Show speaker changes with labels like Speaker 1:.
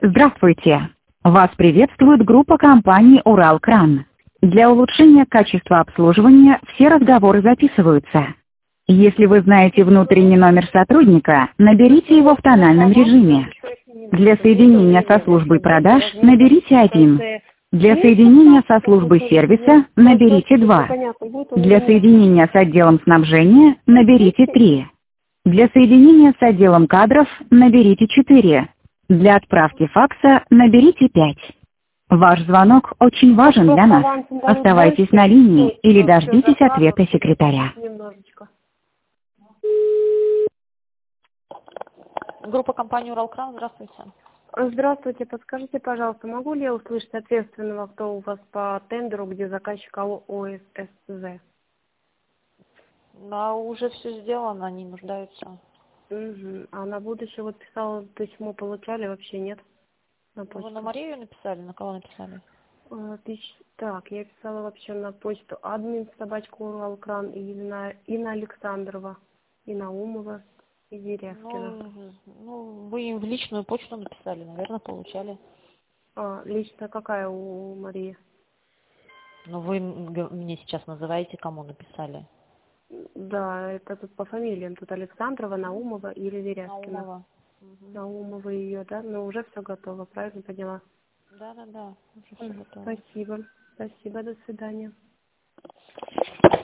Speaker 1: Здравствуйте! Вас приветствует группа компании «Уралкран». Для улучшения качества обслуживания все разговоры записываются. Если вы знаете внутренний номер сотрудника, наберите его в тональном режиме. Для соединения со службой продаж наберите 1. Для соединения со службой сервиса наберите 2. Для соединения с отделом снабжения наберите 3. Для соединения с отделом кадров наберите 4. Для отправки факса наберите 5. Ваш звонок очень важен для нас. Оставайтесь на линии или дождитесь ответа секретаря.
Speaker 2: Группа компании «Уралкран», здравствуйте.
Speaker 3: Здравствуйте, подскажите, пожалуйста, могу ли я услышать ответственного, кто у вас по тендеру, где заказчик ОССЗ?
Speaker 2: Да, уже все сделано, они нуждаются.
Speaker 3: Угу. А на будущее вот писала письмо, получали, вообще нет? На почту.
Speaker 2: Вы на Марию написали, на кого написали?
Speaker 3: Так, я писала вообще на почту admin@Уралкран и на Александрова, и Наумова, и Веревкина.
Speaker 2: Ну, вы им в личную почту написали, наверное, получали.
Speaker 3: Лично какая у Марии?
Speaker 2: Ну, вы мне сейчас называете, кому написали.
Speaker 3: Да, это тут по фамилиям. Тут Александрова, Наумова или Веревкина.
Speaker 2: Наумова.
Speaker 3: Наумова ее, да? Но уже все готово, правильно поняла?
Speaker 2: Да, уже все готово.
Speaker 3: Спасибо. Спасибо, до свидания.